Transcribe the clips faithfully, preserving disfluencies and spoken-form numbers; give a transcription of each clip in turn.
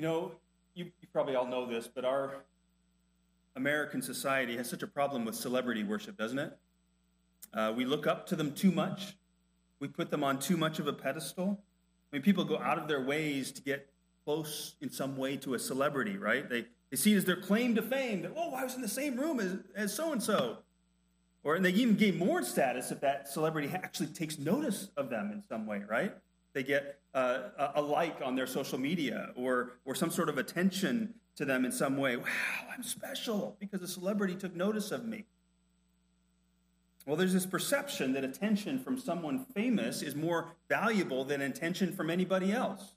You know, you, you probably all know this, but our American society has such a problem with celebrity worship, doesn't it? Uh, we look up to them too much. We put them on too much of a pedestal. I mean, people go out of their ways to get close in some way to a celebrity, right? They, they see it as their claim to fame that, oh, I was in the same room as, as so-and-so. Or and they even gain more status if that celebrity actually takes notice of them in some way, right? They get uh, a, a like on their social media or or some sort of attention to them in some way. Wow, I'm special because a celebrity took notice of me. Well, there's this perception that attention from someone famous is more valuable than attention from anybody else.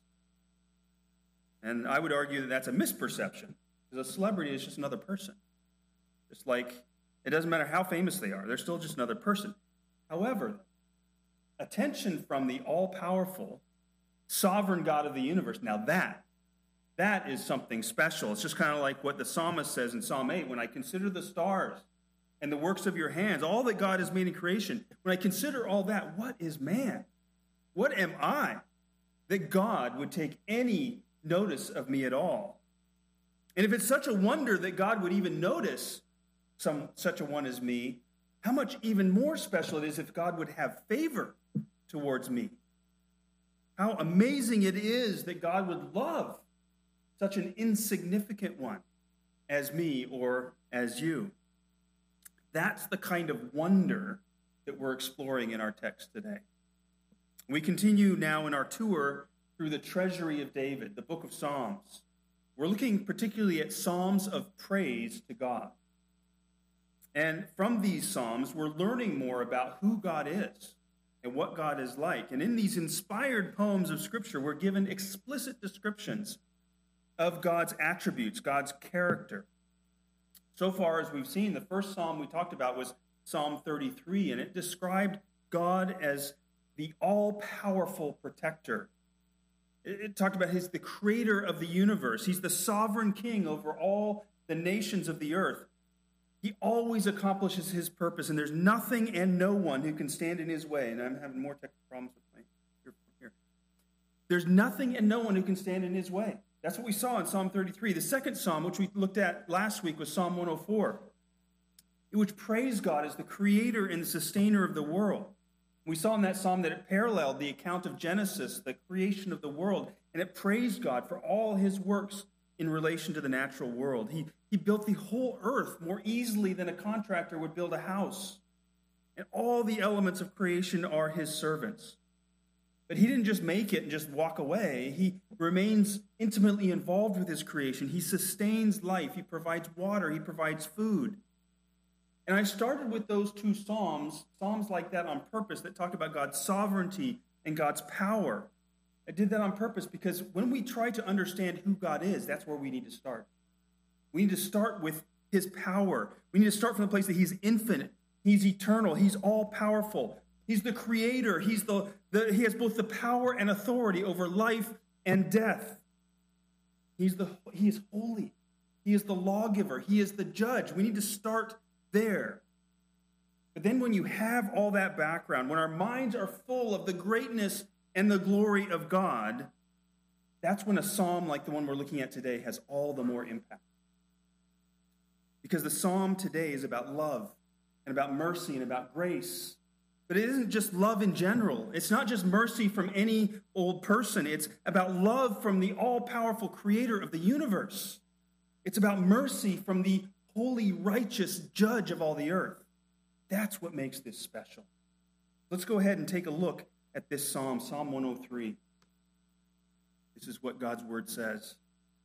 And I would argue that that's a misperception, because a celebrity is just another person. Just like it doesn't matter how famous they are, they're still just another person. However, attention from the all-powerful, sovereign God of the universe, now that, that is something special. It's just kind of like what the psalmist says in Psalm eight, when I consider the stars and the works of your hands, all that God has made in creation, when I consider all that, what is man? What am I that God would take any notice of me at all? And if it's such a wonder that God would even notice some such a one as me, how much even more special it is if God would have favor towards me. How amazing it is that God would love such an insignificant one as me or as you. That's the kind of wonder that we're exploring in our text today. We continue now in our tour through the treasury of David, the book of Psalms. We're looking particularly at psalms of praise to God. And from these psalms, we're learning more about who God is and what God is like. And in these inspired poems of Scripture, we're given explicit descriptions of God's attributes, God's character. So far as we've seen, the first psalm we talked about was Psalm thirty-three, and it described God as the all-powerful protector. It, it talked about He's the creator of the universe. He's the sovereign king over all the nations of the earth. He always accomplishes his purpose, and there's nothing and no one who can stand in his way. And I'm having more technical problems with my here. here. There's nothing and no one who can stand in his way. That's what we saw in Psalm thirty-three. The second psalm, which we looked at last week, was Psalm one oh four, which praised God as the creator and the sustainer of the world. We saw in that psalm that it paralleled the account of Genesis, the creation of the world, and it praised God for all his works in relation to the natural world. He, he built the whole earth more easily than a contractor would build a house. And all the elements of creation are his servants. But he didn't just make it and just walk away. He remains intimately involved with his creation. He sustains life. He provides water. He provides food. And I started with those two psalms, psalms like that on purpose, that talk about God's sovereignty and God's power. I did that on purpose because when we try to understand who God is, that's where we need to start. We need to start with his power. We need to start from the place that he's infinite. He's eternal. He's all-powerful. He's the creator. He's the, the he has both the power and authority over life and death. He's the he is holy. He is the lawgiver. He is the judge. We need to start there. But then when you have all that background, when our minds are full of the greatness and the glory of God, that's when a psalm like the one we're looking at today has all the more impact. Because the psalm today is about love and about mercy and about grace. But it isn't just love in general. It's not just mercy from any old person. It's about love from the all-powerful creator of the universe. It's about mercy from the holy, righteous judge of all the earth. That's what makes this special. Let's go ahead and take a look at this psalm, Psalm one oh three. This is what God's word says.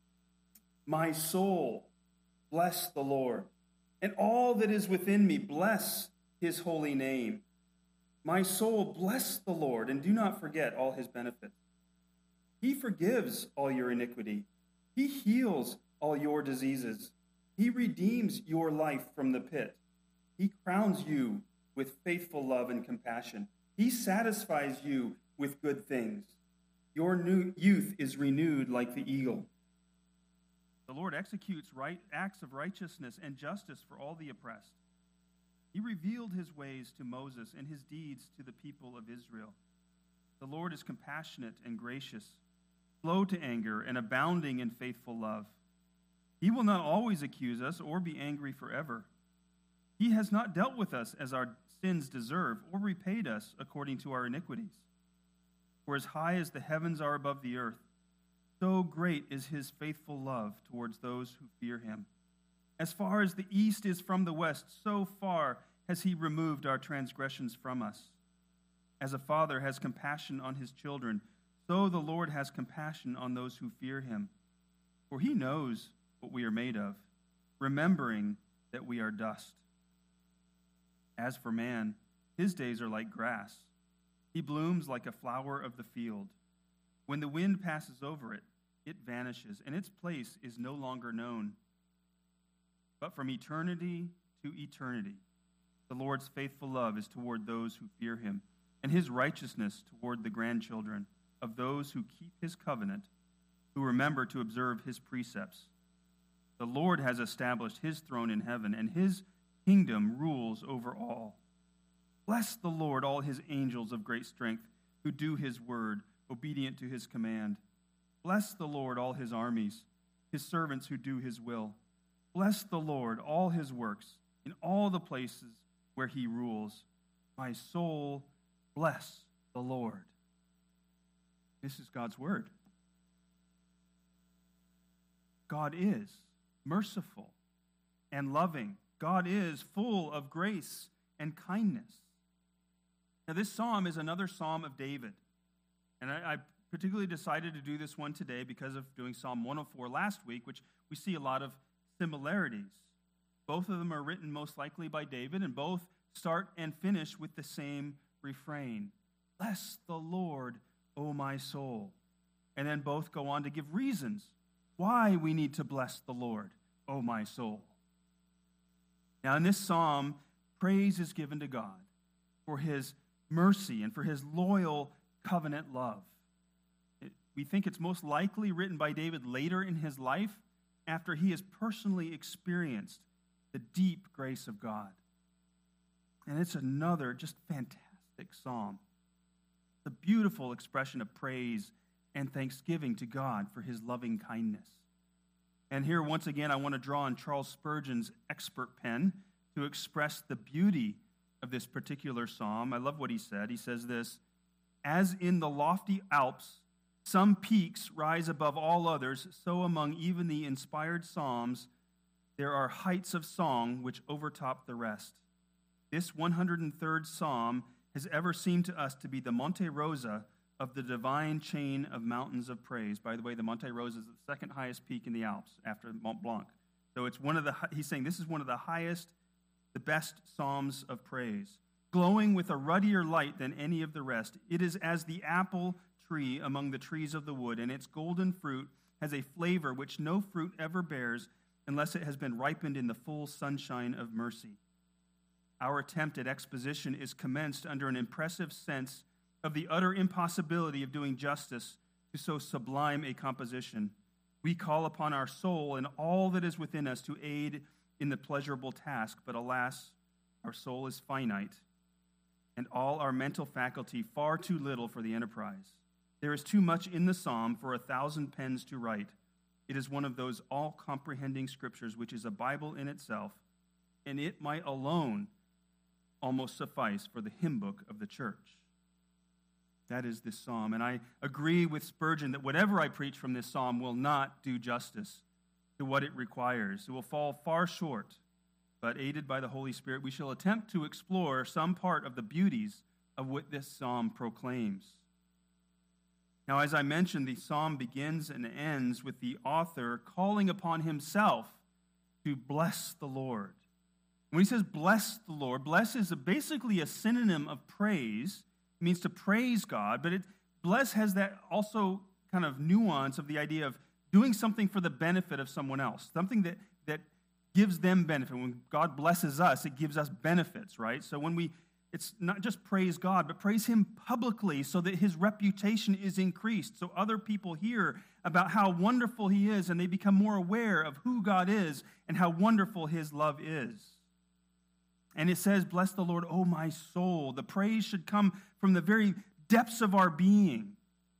My soul, bless the Lord, and all that is within me, bless his holy name. My soul, bless the Lord, and do not forget all his benefits. He forgives all your iniquity. He heals all your diseases. He redeems your life from the pit. He crowns you with faithful love and compassion. He satisfies you with good things. Your new youth is renewed like the eagle. The Lord executes right acts of righteousness and justice for all the oppressed. He revealed his ways to Moses and his deeds to the people of Israel. The Lord is compassionate and gracious, slow to anger, and abounding in faithful love. He will not always accuse us or be angry forever. He has not dealt with us as our sins deserve or repaid us according to our iniquities. For as high as the heavens are above the earth, so great is his faithful love towards those who fear him. As far as the east is from the west, so far has he removed our transgressions from us. As a father has compassion on his children, so the Lord has compassion on those who fear him. For he knows what we are made of, remembering that we are dust. As for man, his days are like grass. He blooms like a flower of the field. When the wind passes over it, it vanishes, and its place is no longer known. But from eternity to eternity, the Lord's faithful love is toward those who fear him, and his righteousness toward the grandchildren of those who keep his covenant, who remember to observe his precepts. The Lord has established his throne in heaven, and his kingdom rules over all. Bless the Lord, all his angels of great strength, who do his word, obedient to his command. Bless the Lord, all his armies, his servants who do his will. Bless the Lord, all his works, in all the places where he rules. My soul, bless the Lord. This is God's word. God is merciful and loving. God is full of grace and kindness. Now, this psalm is another psalm of David. And I, I particularly decided to do this one today because of doing Psalm one oh four last week, which we see a lot of similarities. Both of them are written most likely by David, and both start and finish with the same refrain. Bless the Lord, O my soul. And then both go on to give reasons why we need to bless the Lord, O my soul. Now, in this psalm, praise is given to God for his mercy and for his loyal covenant love. It, we think it's most likely written by David later in his life after he has personally experienced the deep grace of God. And it's another just fantastic psalm. A beautiful expression of praise and thanksgiving to God for his loving kindness. And here, once again, I want to draw on Charles Spurgeon's expert pen to express the beauty of this particular psalm. I love what he said. He says this, as in the lofty Alps, some peaks rise above all others, so among even the inspired psalms, there are heights of song which overtop the rest. This one hundred third psalm has ever seemed to us to be the Monte Rosa of the divine chain of mountains of praise. By the way, the Monte Rosa is the second highest peak in the Alps after Mont Blanc. So it's one of the, he's saying this is one of the highest, the best psalms of praise. Glowing with a ruddier light than any of the rest, it is as the apple tree among the trees of the wood, and its golden fruit has a flavor which no fruit ever bears unless it has been ripened in the full sunshine of mercy. Our attempt at exposition is commenced under an impressive sense of the utter impossibility of doing justice to so sublime a composition. We call upon our soul and all that is within us to aid in the pleasurable task, but alas, our soul is finite, and all our mental faculty far too little for the enterprise. There is too much in the psalm for a thousand pens to write. It is one of those all-comprehending scriptures which is a Bible in itself, and it might alone almost suffice for the hymn book of the church. That is this psalm. And I agree with Spurgeon that whatever I preach from this psalm will not do justice to what it requires. It will fall far short. But aided by the Holy Spirit, we shall attempt to explore some part of the beauties of what this psalm proclaims. Now, as I mentioned, the psalm begins and ends with the author calling upon himself to bless the Lord. When he says bless the Lord, bless is a, basically a synonym of praise. It means to praise God, but it bless has that also kind of nuance of the idea of doing something for the benefit of someone else, something that, that gives them benefit. When God blesses us, it gives us benefits, right? So when we, it's not just praise God, but praise him publicly so that his reputation is increased, so other people hear about how wonderful he is and they become more aware of who God is and how wonderful his love is. And it says, bless the Lord, O my soul. The praise should come from the very depths of our being,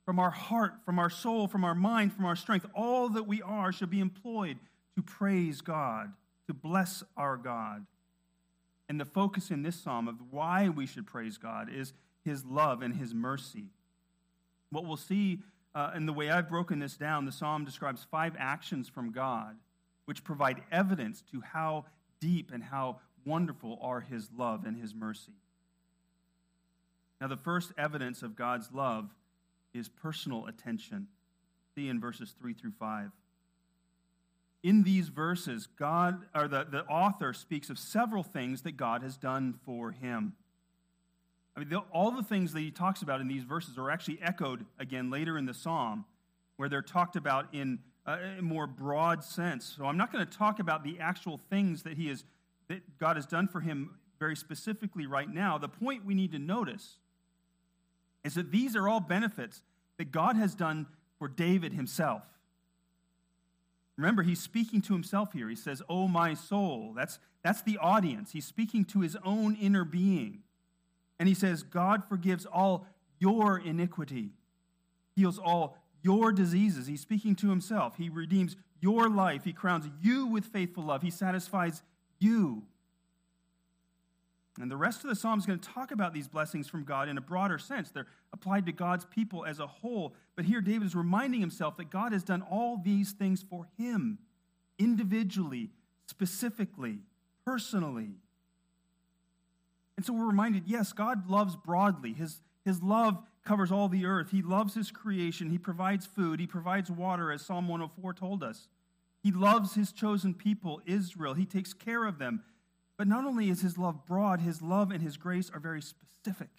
from our heart, from our soul, from our mind, from our strength, all that we are should be employed to praise God, to bless our God. And the focus in this psalm of why we should praise God is his love and his mercy. What we'll see uh, in the way I've broken this down, the psalm describes five actions from God which provide evidence to how deep and how wonderful are his love and his mercy. Now, the first evidence of God's love is personal attention. See in verses three through five. In these verses, God, or the, the author speaks of several things that God has done for him. I mean, the, all the things that he talks about in these verses are actually echoed again later in the psalm, where they're talked about in a more broad sense. So I'm not going to talk about the actual things that he is, that God has done for him very specifically right now. The point we need to notice is that these are all benefits that God has done for David himself. Remember, he's speaking to himself here. He says, "Oh, my soul." That's, that's the audience. He's speaking to his own inner being. And he says, God forgives all your iniquity, heals all your diseases. He's speaking to himself. He redeems your life. He crowns you with faithful love. He satisfies you. And the rest of the psalm is going to talk about these blessings from God in a broader sense. They're applied to God's people as a whole. But here David is reminding himself that God has done all these things for him, individually, specifically, personally. And so we're reminded, yes, God loves broadly. His, his love covers all the earth. He loves his creation. He provides food. He provides water, as Psalm one oh four told us. He loves his chosen people, Israel. He takes care of them. But not only is his love broad, his love and his grace are very specific.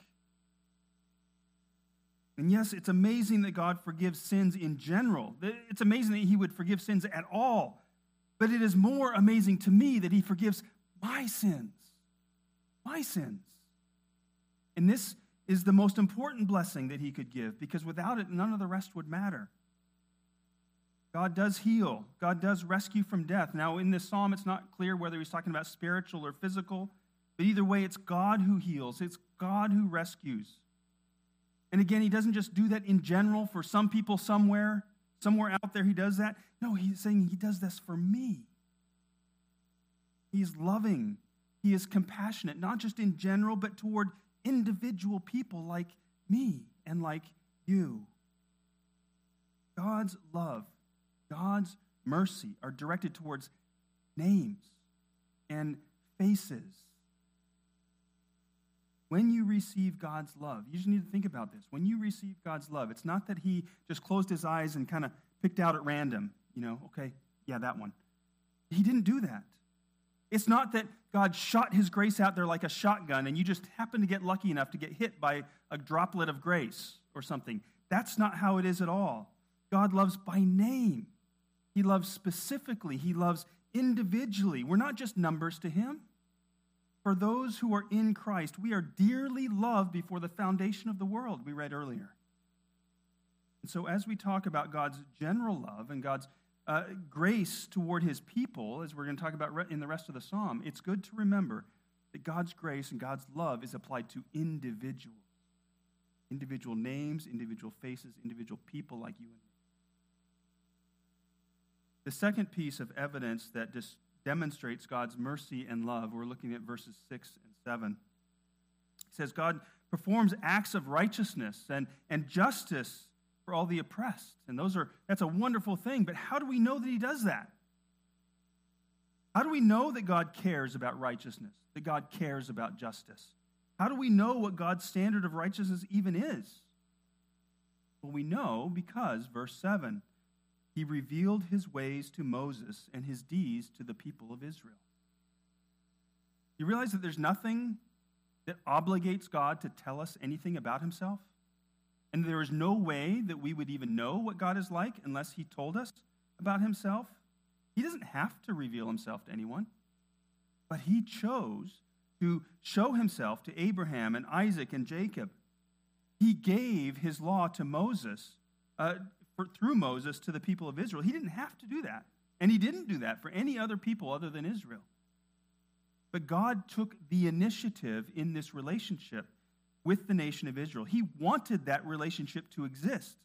And yes, it's amazing that God forgives sins in general. It's amazing that he would forgive sins at all. But it is more amazing to me that he forgives my sins. My sins. And this is the most important blessing that he could give, because without it, none of the rest would matter. God does heal. God does rescue from death. Now, in this psalm, it's not clear whether he's talking about spiritual or physical, but either way, it's God who heals. It's God who rescues. And again, he doesn't just do that in general for some people somewhere, somewhere out there he does that. No, he's saying he does this for me. He's loving. He is compassionate, not just in general, but toward individual people like me and like you. God's love, God's mercy are directed towards names and faces. When you receive God's love, you just need to think about this. When you receive God's love, it's not that he just closed his eyes and kind of picked out at random, you know, okay, yeah, that one. He didn't do that. It's not that God shot his grace out there like a shotgun and you just happen to get lucky enough to get hit by a droplet of grace or something. That's not how it is at all. God loves by name. He loves specifically. He loves individually. We're not just numbers to him. For those who are in Christ, we are dearly loved before the foundation of the world, we read earlier. And so as we talk about God's general love and God's uh, grace toward his people, as we're going to talk about in the rest of the psalm, it's good to remember that God's grace and God's love is applied to individuals. Individual names, individual faces, individual people like you and me. The second piece of evidence that dis- demonstrates God's mercy and love, we're looking at verses six and seven. It says, God performs acts of righteousness and, and justice for all the oppressed. And those are that's a wonderful thing, but how do we know that he does that? How do we know that God cares about righteousness, that God cares about justice? How do we know what God's standard of righteousness even is? Well, we know because, verse seven, he revealed his ways to Moses and his deeds to the people of Israel. You realize that there's nothing that obligates God to tell us anything about himself? And there is no way that we would even know what God is like unless he told us about himself. He doesn't have to reveal himself to anyone, but he chose to show himself to Abraham and Isaac and Jacob. He gave his law to Moses, uh, for, through Moses to the people of Israel. He didn't have to do that, and he didn't do that for any other people other than Israel. But God took the initiative in this relationship with the nation of Israel. He wanted that relationship to exist.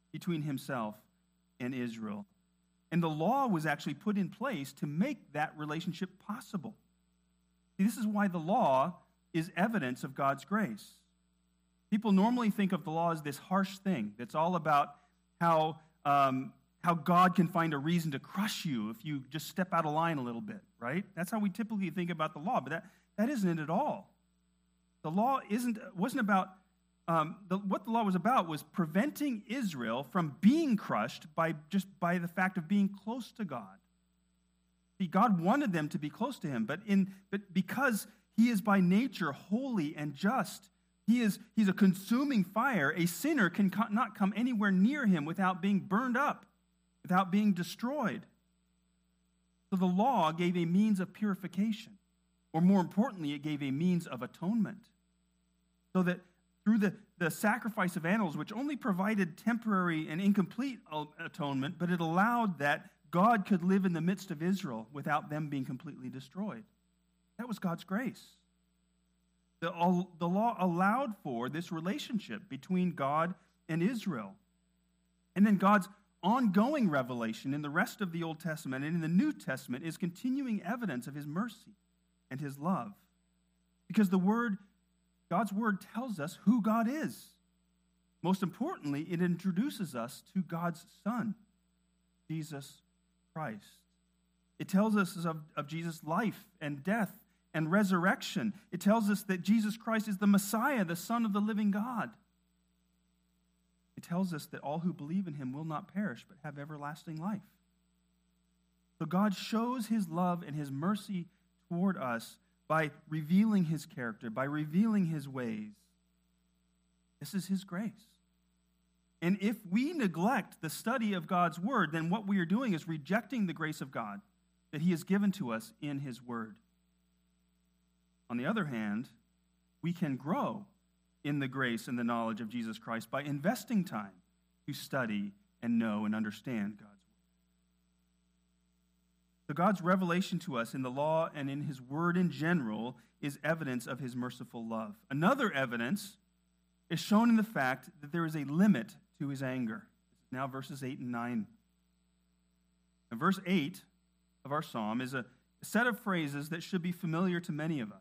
between himself and Israel. And the law was actually put in place to make that relationship possible. See, this is why the law is evidence of God's grace. People normally think of the law as this harsh thing that's all about how, um, how God can find a reason to crush you if you just step out of line a little bit, right? That's how we typically think about the law, but that, that isn't it at all. The law isn't wasn't about, um, the, what the law was about was preventing Israel from being crushed by just by the fact of being close to God. See, God wanted them to be close to him, but in but because he is by nature holy and just, he is he's a consuming fire. A sinner can co- not come anywhere near him without being burned up, without being destroyed. So the law gave a means of purification, or more importantly, it gave a means of atonement. So that through the, the sacrifice of animals, which only provided temporary and incomplete atonement, but it allowed that God could live in the midst of Israel without them being completely destroyed. That was God's grace. The, the law allowed for this relationship between God and Israel. And then God's ongoing revelation in the rest of the Old Testament and in the New Testament is continuing evidence of his mercy and his love. Because the word, God's word tells us who God is. Most importantly, it introduces us to God's Son, Jesus Christ. It tells us of, of Jesus' life and death and resurrection. It tells us that Jesus Christ is the Messiah, the Son of the living God. It tells us that all who believe in him will not perish but have everlasting life. So God shows his love and his mercy toward us by revealing his character, by revealing his ways. This is his grace. And if we neglect the study of God's word, then what we are doing is rejecting the grace of God that he has given to us in his word. On the other hand, we can grow in the grace and the knowledge of Jesus Christ by investing time to study and know and understand God's word. So God's revelation to us in the law and in his word in general is evidence of his merciful love. Another evidence is shown in the fact that there is a limit to his anger. This is now verses eight and nine. And verse eight of our psalm is a set of phrases that should be familiar to many of us.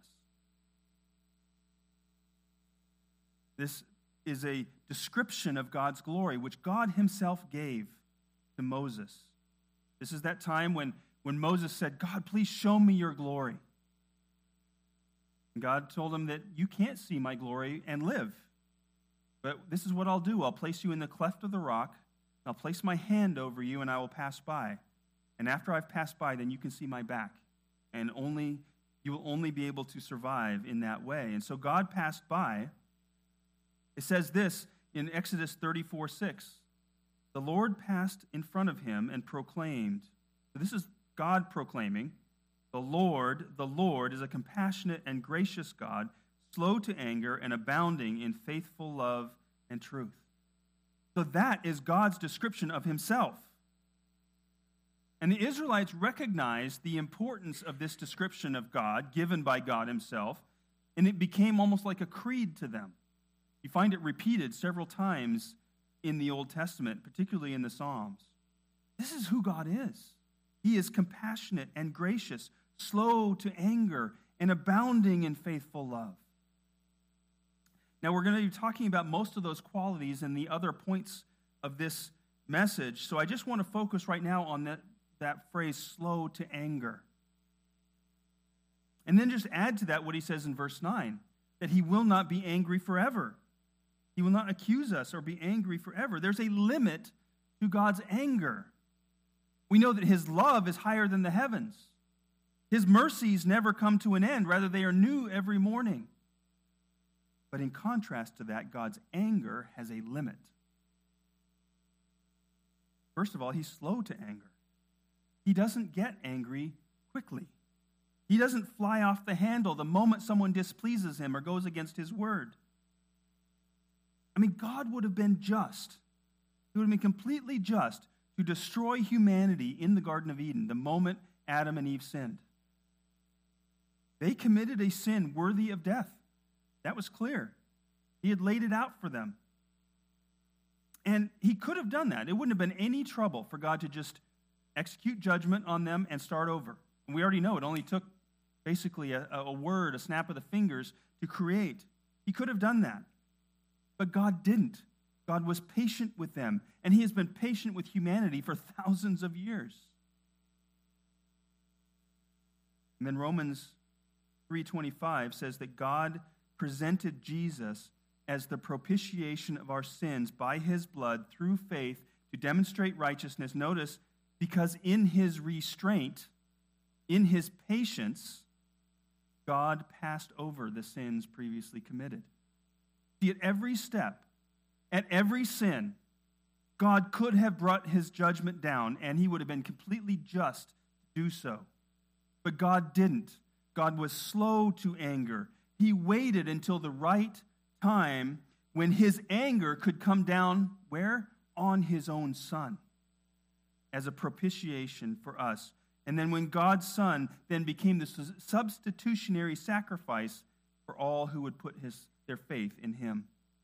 This is a description of God's glory, which God himself gave to Moses. This is that time when, when Moses said, God, please show me your glory. And God told him that you can't see my glory and live. But this is what I'll do. I'll place you in the cleft of the rock. I'll place my hand over you, and I will pass by. And after I've passed by, then you can see my back. And only you will only be able to survive in that way. And so God passed by. It says this in Exodus thirty-four six. The Lord passed in front of him and proclaimed. So this is God proclaiming, the Lord, the Lord is a compassionate and gracious God, slow to anger and abounding in faithful love and truth. So that is God's description of himself. And the Israelites recognized the importance of this description of God given by God himself, and it became almost like a creed to them. You find it repeated several times in the Old Testament, particularly in the Psalms. This is who God is. He is compassionate and gracious, slow to anger, and abounding in faithful love. Now, we're going to be talking about most of those qualities in the other points of this message, so I just want to focus right now on that, that phrase, slow to anger. And then just add to that what he says in verse nine, that he will not be angry forever. He will not accuse us or be angry forever. There's a limit to God's anger. We know that his love is higher than the heavens. His mercies never come to an end. Rather, they are new every morning. But in contrast to that, God's anger has a limit. First of all, he's slow to anger. He doesn't get angry quickly. He doesn't fly off the handle the moment someone displeases him or goes against his word. I mean, God would have been just. He would have been completely just to destroy humanity in the Garden of Eden the moment Adam and Eve sinned. They committed a sin worthy of death. That was clear. He had laid it out for them. And he could have done that. It wouldn't have been any trouble for God to just execute judgment on them and start over. And we already know it only took basically a, a word, a snap of the fingers to create. He could have done that. But God didn't. God was patient with them, and he has been patient with humanity for thousands of years. And then Romans three twenty-five says that God presented Jesus as the propitiation of our sins by his blood through faith to demonstrate righteousness. Notice, because in his restraint, in his patience, God passed over the sins previously committed. See, at every step, at every sin, God could have brought his judgment down, and he would have been completely just to do so. But God didn't. God was slow to anger. He waited until the right time when his anger could come down, where? On his own Son, as a propitiation for us. And then when God's Son then became the substitutionary sacrifice for all who would put his, their faith in him.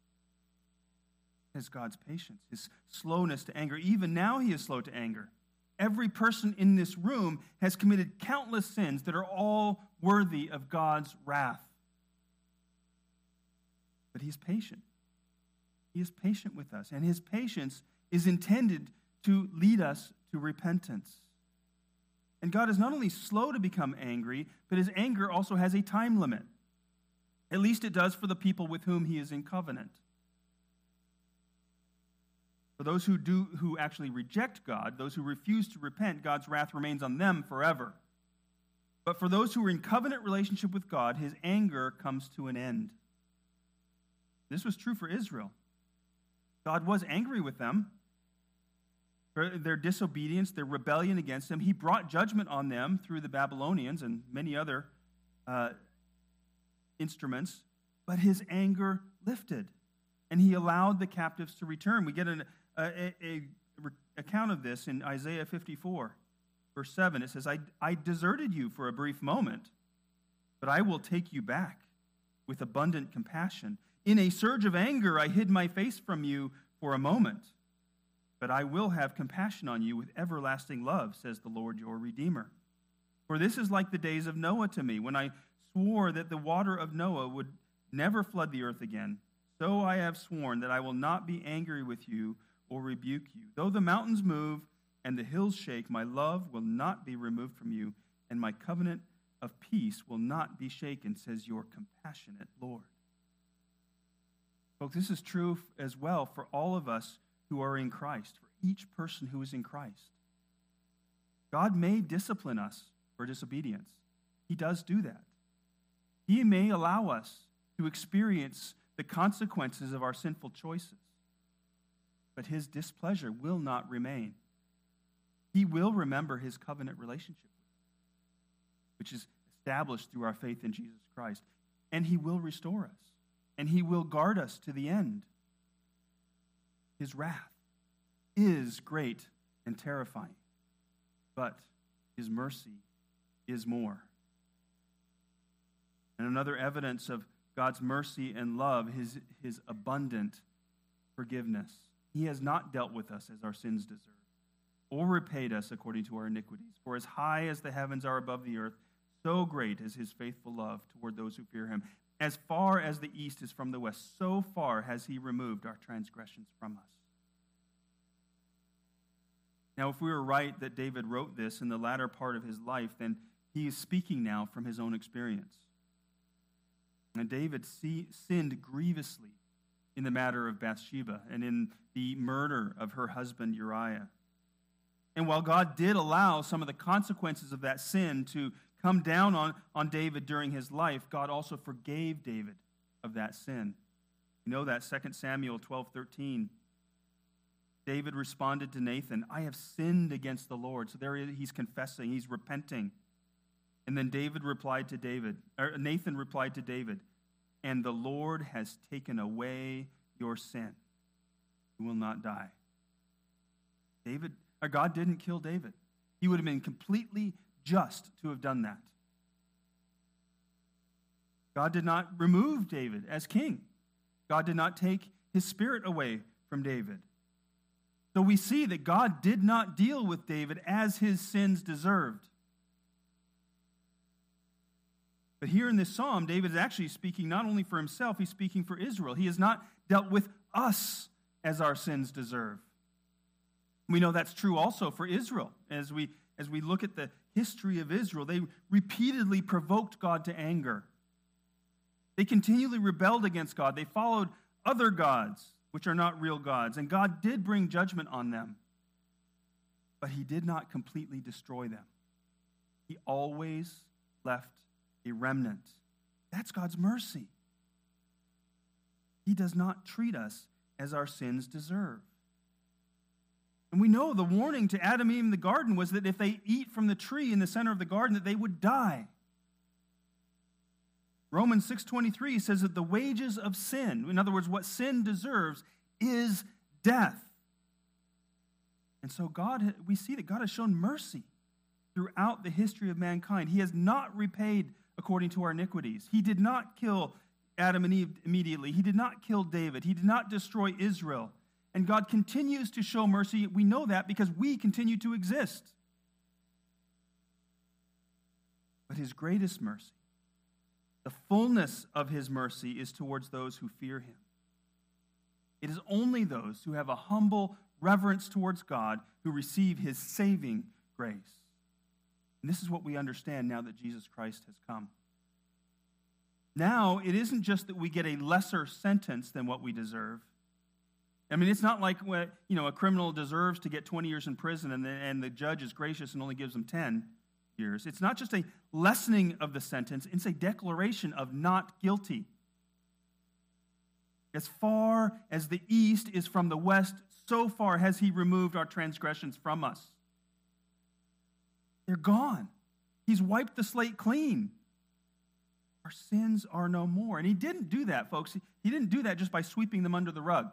His God's patience, his slowness to anger. Even now he is slow to anger. Every person in this room has committed countless sins that are all worthy of God's wrath. But he's patient. He is patient with us, and his patience is intended to lead us to repentance. And God is not only slow to become angry, but his anger also has a time limit. At least it does for the people with whom he is in covenant. For those who do, who actually reject God, those who refuse to repent, God's wrath remains on them forever. But for those who are in covenant relationship with God, his anger comes to an end. This was true for Israel. God was angry with them for their disobedience, their rebellion against him. He brought judgment on them through the Babylonians and many other uh, instruments, but his anger lifted, and he allowed the captives to return. We get an A, a, a account of this in Isaiah fifty-four, verse seven. It says, I, I deserted you for a brief moment, but I will take you back with abundant compassion. In a surge of anger, I hid my face from you for a moment, but I will have compassion on you with everlasting love, says the Lord your Redeemer. For this is like the days of Noah to me, when I swore that the water of Noah would never flood the earth again. So I have sworn that I will not be angry with you or rebuke you. Though the mountains move and the hills shake, my love will not be removed from you, and my covenant of peace will not be shaken, says your compassionate Lord. Folks, this is true as well for all of us who are in Christ, for each person who is in Christ. God may discipline us for disobedience. He does do that. He may allow us to experience the consequences of our sinful choices. But his displeasure will not remain. He will remember his covenant relationship, which is established through our faith in Jesus Christ. And he will restore us. And he will guard us to the end. His wrath is great and terrifying, but his mercy is more. And another evidence of God's mercy and love is his abundant forgiveness. He has not dealt with us as our sins deserve, or repaid us according to our iniquities. For as high as the heavens are above the earth, so great is his faithful love toward those who fear him. As far as the east is from the west, so far has he removed our transgressions from us. Now, if we were right that David wrote this in the latter part of his life, then he is speaking now from his own experience. And David see, sinned grievously in the matter of Bathsheba and in the murder of her husband Uriah. And while God did allow some of the consequences of that sin to come down on, on David during his life, God also forgave David of that sin. You know that, Second Samuel twelve thirteen. David responded to Nathan, I have sinned against the Lord. So there he's confessing, he's repenting. And then David replied to David, or Nathan replied to David, and the Lord has taken away your sin. You will not die. David, or God didn't kill David. He would have been completely just to have done that. God did not remove David as king. God did not take his spirit away from David. So we see that God did not deal with David as his sins deserved. But here in this psalm, David is actually speaking not only for himself, he's speaking for Israel. He has not dealt with us as our sins deserve. We know that's true also for Israel. As we, as we look at the history of Israel, they repeatedly provoked God to anger. They continually rebelled against God. They followed other gods, which are not real gods, and God did bring judgment on them. But he did not completely destroy them. He always left a remnant. That's God's mercy. He does not treat us as our sins deserve. And we know the warning to Adam and Eve in the garden was that if they eat from the tree in the center of the garden, that they would die. Romans six twenty-three says that the wages of sin, in other words, what sin deserves, is death. And so God, we see that God has shown mercy throughout the history of mankind. He has not repaid according to our iniquities. He did not kill Adam and Eve immediately. He did not kill David. He did not destroy Israel. And God continues to show mercy. We know that because we continue to exist. But his greatest mercy, the fullness of his mercy, is towards those who fear him. It is only those who have a humble reverence towards God who receive his saving grace. And this is what we understand now that Jesus Christ has come. Now, it isn't just that we get a lesser sentence than what we deserve. I mean, it's not like, you know, a criminal deserves to get twenty years in prison and the, and the judge is gracious and only gives them ten years. It's not just a lessening of the sentence, it's a declaration of not guilty. As far as the east is from the west, so far has he removed our transgressions from us. They're gone. He's wiped the slate clean. Our sins are no more. And he didn't do that, folks. He didn't do that just by sweeping them under the rug.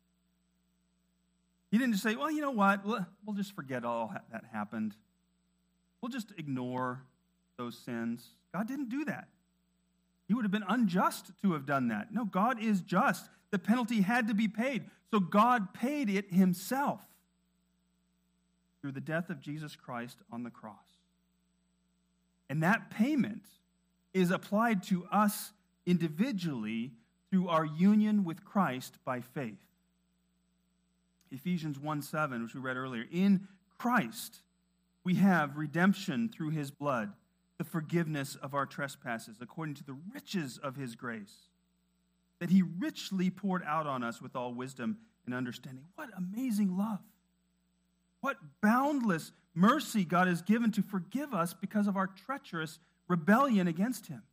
He didn't just say, well, you know what? We'll just forget all that happened. We'll just ignore those sins. God didn't do that. He would have been unjust to have done that. No, God is just. The penalty had to be paid. So God paid it himself through the death of Jesus Christ on the cross. And that payment is applied to us individually through our union with Christ by faith. Ephesians one seven, which we read earlier, in Christ we have redemption through his blood, the forgiveness of our trespasses, according to the riches of his grace, that he richly poured out on us with all wisdom and understanding. What amazing love. What boundless mercy God has given to forgive us because of our treacherous rebellion against him.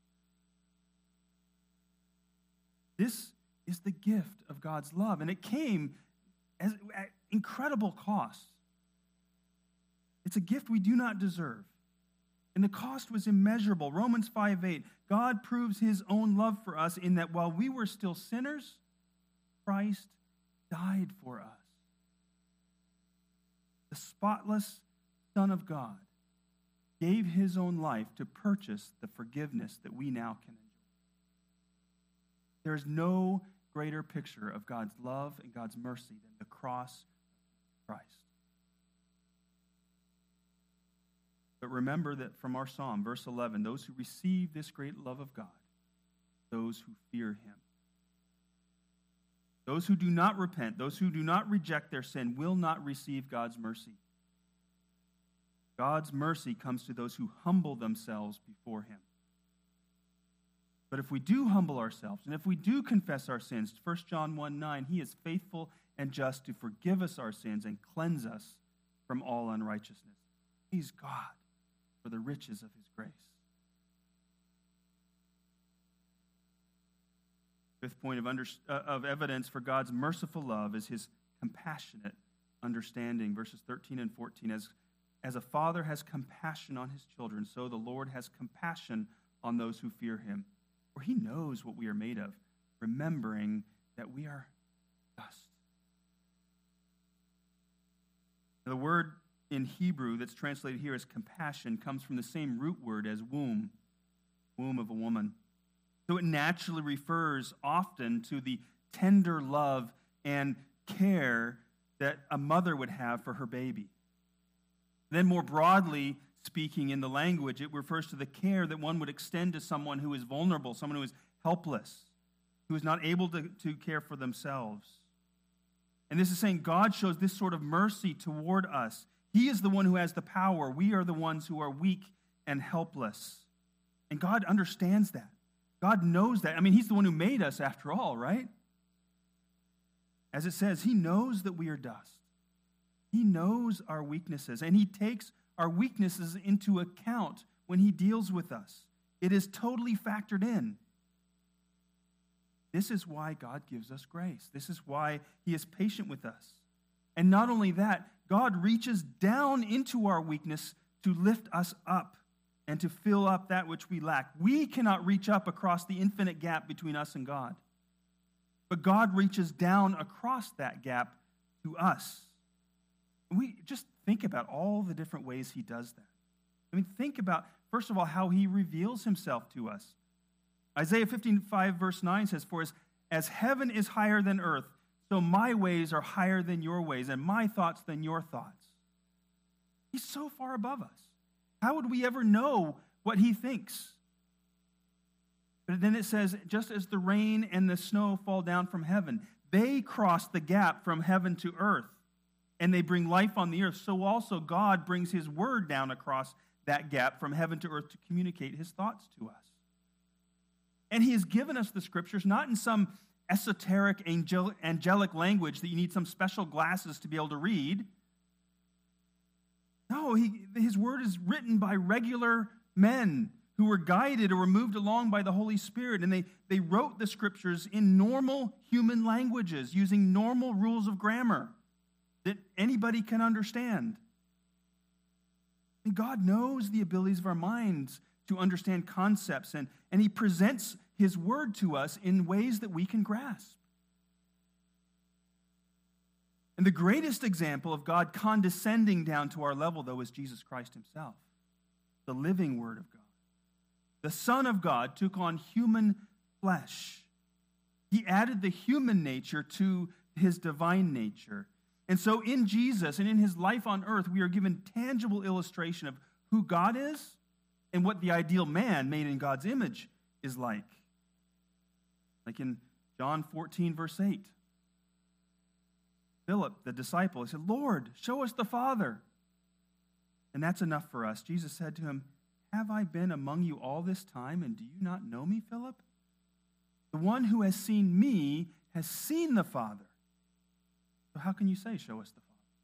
This is the gift of God's love, and it came as, at incredible cost. It's a gift we do not deserve, and the cost was immeasurable. Romans five eight, God proves his own love for us in that while we were still sinners, Christ died for us. The spotless Son of God gave his own life to purchase the forgiveness that we now can enjoy. There is no greater picture of God's love and God's mercy than the cross of Christ. But remember that from our psalm, verse eleven, those who receive this great love of God, those who fear him. Those who do not repent, those who do not reject their sin, will not receive God's mercy. God's mercy comes to those who humble themselves before him. But if we do humble ourselves, and if we do confess our sins, First John one nine, he is faithful and just to forgive us our sins and cleanse us from all unrighteousness. Praise God for the riches of his grace. Fifth point of, under, uh, of evidence for God's merciful love is his compassionate understanding. Verses thirteen and fourteen, as, as a father has compassion on his children, so the Lord has compassion on those who fear him. For he knows what we are made of, remembering that we are dust. Now, the word in Hebrew that's translated here as compassion comes from the same root word as womb, womb of a woman. So it naturally refers often to the tender love and care that a mother would have for her baby. Then more broadly speaking in the language, it refers to the care that one would extend to someone who is vulnerable, someone who is helpless, who is not able to, to care for themselves. And this is saying God shows this sort of mercy toward us. He is the one who has the power. We are the ones who are weak and helpless. And God understands that. God knows that. I mean, he's the one who made us after all, right? As it says, he knows that we are dust. He knows our weaknesses, and he takes our weaknesses into account when he deals with us. It is totally factored in. This is why God gives us grace. This is why he is patient with us. And not only that, God reaches down into our weakness to lift us up and to fill up that which we lack. We cannot reach up across the infinite gap between us and God. But God reaches down across that gap to us. We just think about all the different ways he does that. I mean, think about, first of all, how he reveals himself to us. Isaiah fifty-five verse nine says, "For as, as heaven is higher than earth, so my ways are higher than your ways, and my thoughts than your thoughts." He's so far above us. How would we ever know what he thinks? But then it says, just as the rain and the snow fall down from heaven, they cross the gap from heaven to earth, and they bring life on the earth. So also God brings his word down across that gap from heaven to earth to communicate his thoughts to us. And he has given us the scriptures not in some esoteric angel, angelic language that you need some special glasses to be able to read. No, he, his word is written by regular men who were guided or were moved along by the Holy Spirit. And they, they wrote the scriptures in normal human languages, using normal rules of grammar that anybody can understand. And God knows the abilities of our minds to understand concepts, and, and he presents his word to us in ways that we can grasp. And the greatest example of God condescending down to our level, though, is Jesus Christ himself, the living word of God. The Son of God took on human flesh. He added the human nature to his divine nature. And so in Jesus and in his life on earth, we are given tangible illustration of who God is and what the ideal man made in God's image is like. Like in John fourteen, verse eight. Philip, the disciple, he said, "Lord, show us the Father, and that's enough for us." Jesus said to him, "Have I been among you all this time, and do you not know me, Philip? The one who has seen me has seen the Father. So how can you say, 'Show us the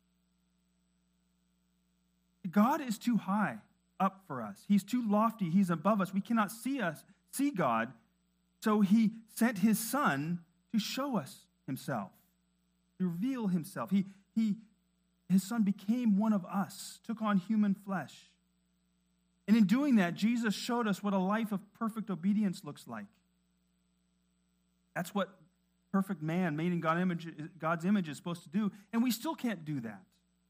Father'?" God is too high up for us. He's too lofty. He's above us. We cannot see us, see God. So he sent his Son to show us himself, to reveal himself. He, he, his Son became one of us, took on human flesh. And in doing that, Jesus showed us what a life of perfect obedience looks like. That's what perfect man made in God image, God's image is supposed to do, and we still can't do that.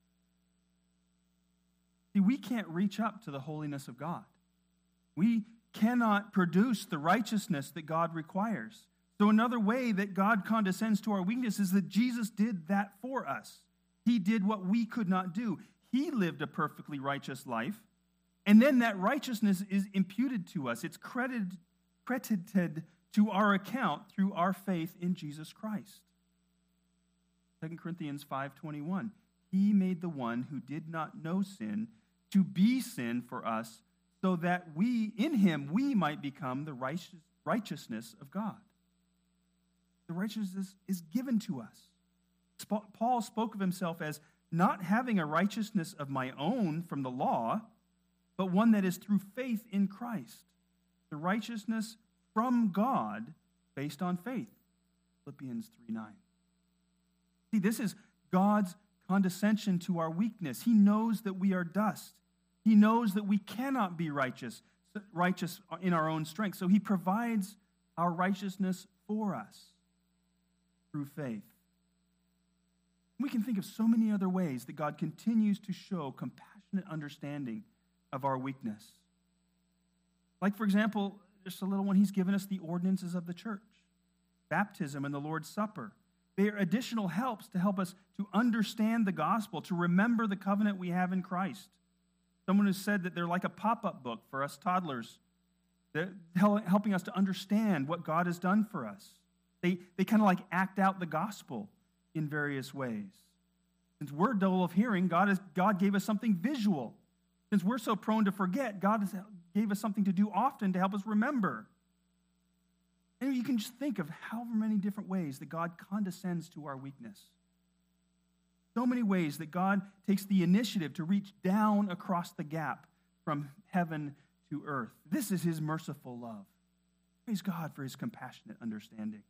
See, we can't reach up to the holiness of God. We cannot produce the righteousness that God requires. So another way that God condescends to our weakness is that Jesus did that for us. He did what we could not do. He lived a perfectly righteous life, and then that righteousness is imputed to us. It's credited, credited to our account through our faith in Jesus Christ. Second Corinthians five twenty-one. He made the one who did not know sin to be sin for us, so that we, in him, we might become the righteous, righteousness of God. The righteousness is given to us. Paul spoke of himself as not having a righteousness of my own from the law, but one that is through faith in Christ. The righteousness from God based on faith. Philippians three nine. See, this is God's condescension to our weakness. He knows that we are dust. He knows that we cannot be righteous, righteous in our own strength. So he provides our righteousness for us through faith. We can think of so many other ways that God continues to show compassionate understanding of our weakness. Like, for example, just a little one, he's given us the ordinances of the church, baptism and the Lord's Supper, They are additional helps to help us to understand the gospel, to remember the covenant we have in Christ. Someone has said that they're like a pop-up book for us toddlers, they're helping us to understand what God has done for us. They, they kind of like act out the gospel in various ways. Since we're dull of hearing, God, is, God gave us something visual. Since we're so prone to forget, God has, gave us something to do often to help us remember. And you can just think of however many different ways that God condescends to our weakness. So many ways that God takes the initiative to reach down across the gap from heaven to earth. This is his merciful love. Praise God for his compassionate understanding.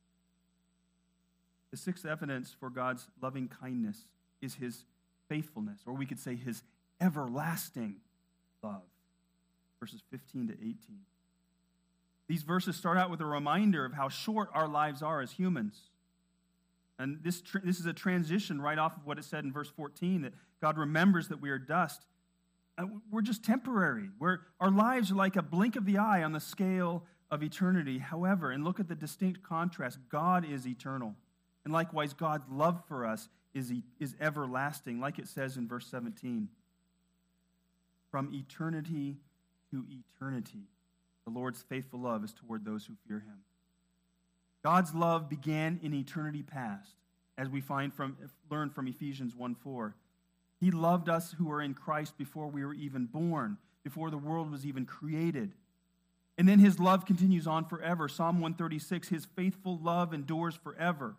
The sixth evidence for God's loving kindness is his faithfulness, or we could say his everlasting love. Verses fifteen to eighteen. These verses start out with a reminder of how short our lives are as humans. And this, tr- this is a transition right off of what it said in verse fourteen, that God remembers that we are dust. Uh, we're just temporary. We're, our lives are like a blink of the eye on the scale of eternity. However, and look at the distinct contrast, God is eternal. And likewise, God's love for us is, is everlasting, like it says in verse seventeen. From eternity to eternity, the Lord's faithful love is toward those who fear him. God's love began in eternity past, as we find from learn from Ephesians one four. He loved us who are in Christ before we were even born, before the world was even created. And then his love continues on forever. Psalm one thirty-six, his faithful love endures forever.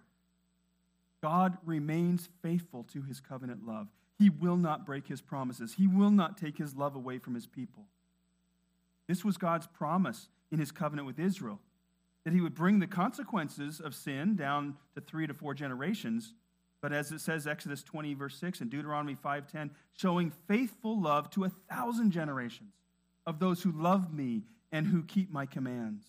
God remains faithful to his covenant love. He will not break his promises. He will not take his love away from his people. This was God's promise in his covenant with Israel, that he would bring the consequences of sin down to three to four generations. But as it says, Exodus twenty, verse six, and Deuteronomy five ten, showing faithful love to a thousand generations of those who love me and who keep my commands.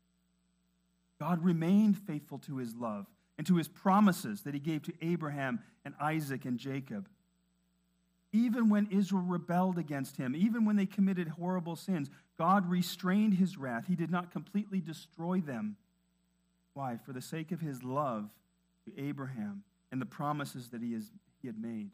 God remained faithful to his love and to his promises that he gave to Abraham and Isaac and Jacob. Even when Israel rebelled against him, even when they committed horrible sins, God restrained his wrath. He did not completely destroy them. Why? For the sake of his love to Abraham and the promises that he, has, he had made.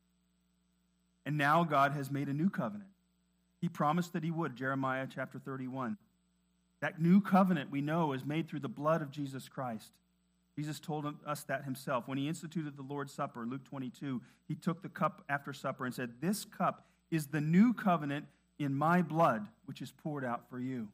And now God has made a new covenant. He promised that he would, Jeremiah chapter thirty-one. That new covenant, we know, is made through the blood of Jesus Christ. Jesus told us that himself. When he instituted the Lord's Supper, Luke twenty-two, he took the cup after supper and said, "This cup is the new covenant in my blood, which is poured out for you."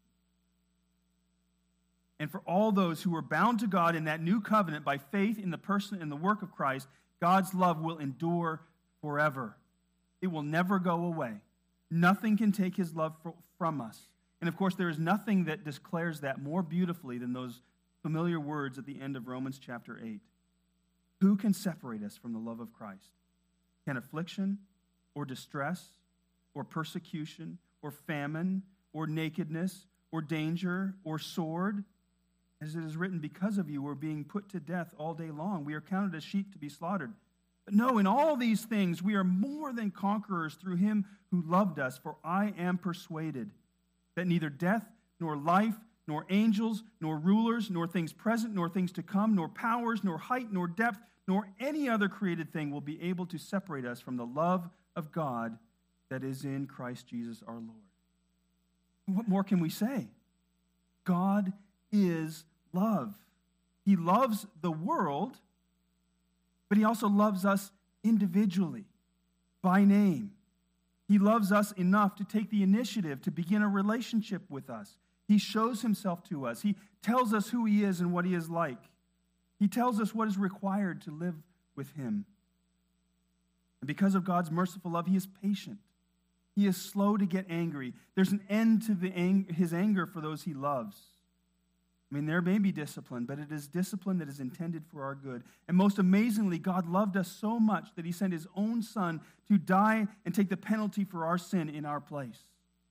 And for all those who are bound to God in that new covenant by faith in the person and the work of Christ, God's love will endure forever. It will never go away. Nothing can take his love from us. And of course, there is nothing that declares that more beautifully than those familiar words at the end of Romans chapter eight. Who can separate us from the love of Christ? Can affliction or distress or persecution or famine or nakedness or danger or sword? As it is written, because of you we're being put to death all day long. We are counted as sheep to be slaughtered. But no, in all these things we are more than conquerors through him who loved us. For I am persuaded that neither death nor life, nor angels, nor rulers, nor things present, nor things to come, nor powers, nor height, nor depth, nor any other created thing will be able to separate us from the love of God that is in Christ Jesus our Lord. What more can we say? God is love. He loves the world, but he also loves us individually, by name. He loves us enough to take the initiative to begin a relationship with us. He shows himself to us. He tells us who he is and what he is like. He tells us what is required to live with him. And because of God's merciful love, he is patient. He is slow to get angry. There's an end to the ang- his anger for those he loves. I mean, there may be discipline, but it is discipline that is intended for our good. And most amazingly, God loved us so much that he sent his own son to die and take the penalty for our sin in our place,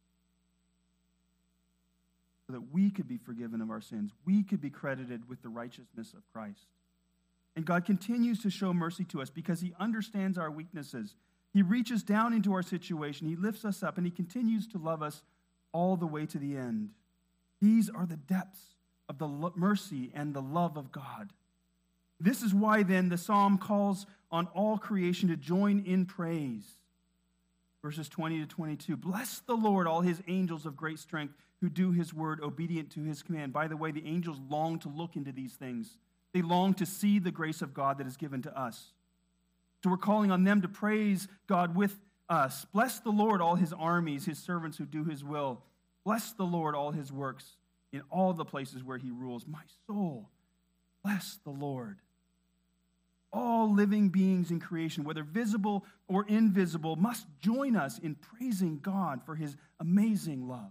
so that we could be forgiven of our sins. We could be credited with the righteousness of Christ. And God continues to show mercy to us because he understands our weaknesses. He reaches down into our situation. He lifts us up, and he continues to love us all the way to the end. These are the depths of the mercy and the love of God. This is why then the psalm calls on all creation to join in praise. Verses twenty to twenty-two, bless the Lord, all his angels of great strength who do his word, obedient to his command. By the way, the angels long to look into these things. They long to see the grace of God that is given to us. So we're calling on them to praise God with us. Bless the Lord, all his armies, his servants who do his will. Bless the Lord, all his works, in all the places where he rules. My soul, bless the Lord. All living beings in creation, whether visible or invisible, must join us in praising God for his amazing love.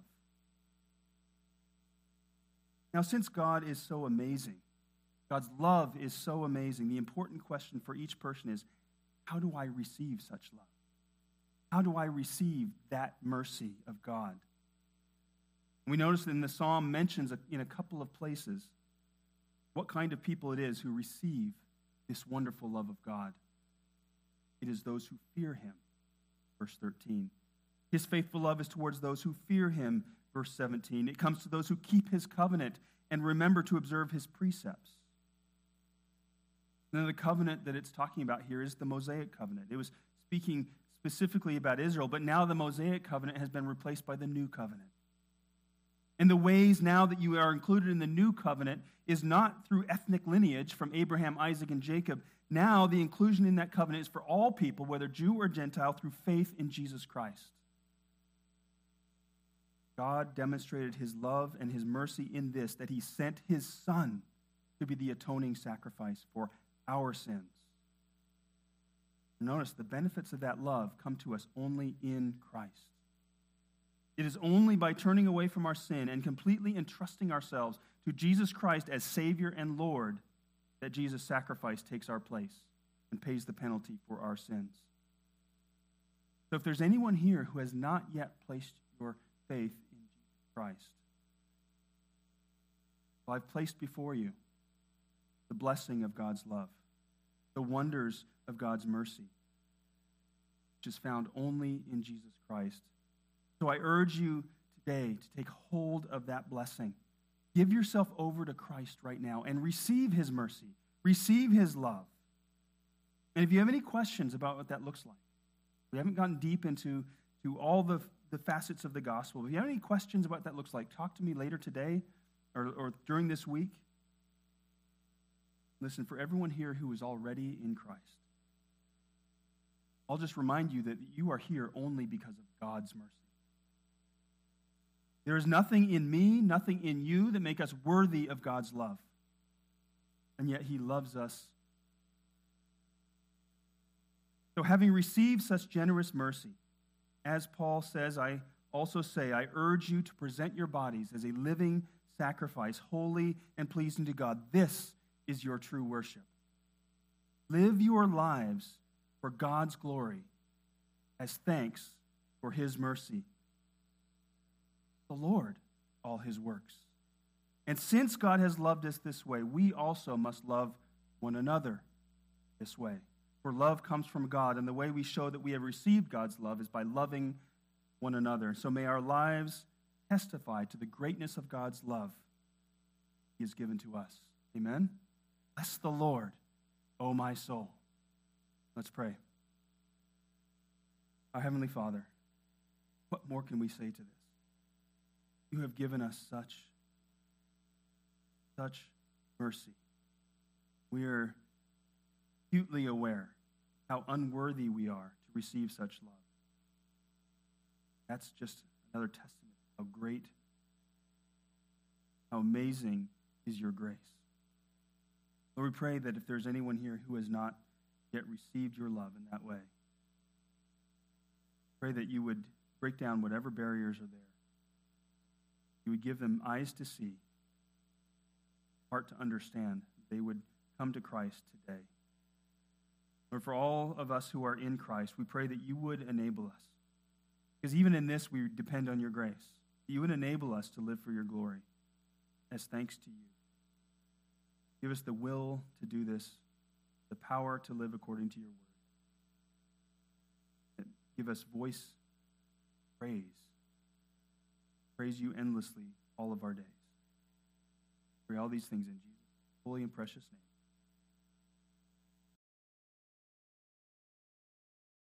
Now, since God is so amazing, God's love is so amazing, the important question for each person is, how do I receive such love? How do I receive that mercy of God? We notice that in the psalm mentions in a couple of places what kind of people it is who receive this wonderful love of God. It is those who fear him, verse thirteen. His faithful love is towards those who fear him, verse seventeen. It comes to those who keep his covenant and remember to observe his precepts. Now, the covenant that it's talking about here is the Mosaic covenant. It was speaking specifically about Israel, but now the Mosaic covenant has been replaced by the new covenant. And the ways now that you are included in the new covenant is not through ethnic lineage from Abraham, Isaac, and Jacob. Now the inclusion in that covenant is for all people, whether Jew or Gentile, through faith in Jesus Christ. God demonstrated his love and his mercy in this, that he sent his Son to be the atoning sacrifice for our sins. Notice the benefits of that love come to us only in Christ. It is only by turning away from our sin and completely entrusting ourselves to Jesus Christ as Savior and Lord that Jesus' sacrifice takes our place and pays the penalty for our sins. So if there's anyone here who has not yet placed your faith in Jesus Christ, well, I've placed before you the blessing of God's love, the wonders of God's mercy, which is found only in Jesus Christ. So I urge you today to take hold of that blessing. Give yourself over to Christ right now and receive his mercy. Receive his love. And if you have any questions about what that looks like, we haven't gotten deep into to all the, the facets of the gospel. If you have any questions about what that looks like, talk to me later today or, or during this week. Listen, for everyone here who is already in Christ, I'll just remind you that you are here only because of God's mercy. There is nothing in me, nothing in you that make us worthy of God's love. And yet he loves us. So having received such generous mercy, as Paul says, I also say, I urge you to present your bodies as a living sacrifice, holy and pleasing to God. This is your true worship. Live your lives for God's glory as thanks for his mercy. The Lord, all his works. And since God has loved us this way, we also must love one another this way. For love comes from God, and the way we show that we have received God's love is by loving one another. So may our lives testify to the greatness of God's love he has given to us. Amen? Bless the Lord, O my soul. Let's pray. Our Heavenly Father, what more can we say to this? You have given us such, such mercy. We are acutely aware how unworthy we are to receive such love. That's just another testament how great, how amazing is your grace. Lord, we pray that if there's anyone here who has not yet received your love in that way, pray that you would break down whatever barriers are there. You would give them eyes to see, heart to understand. They would come to Christ today. Lord, for all of us who are in Christ, we pray that you would enable us. Because even in this, we depend on your grace. You would enable us to live for your glory as thanks to you. Give us the will to do this, the power to live according to your word. Give us voice, praise. Praise you endlessly all of our days. Pray all these things in Jesus' holy and precious name.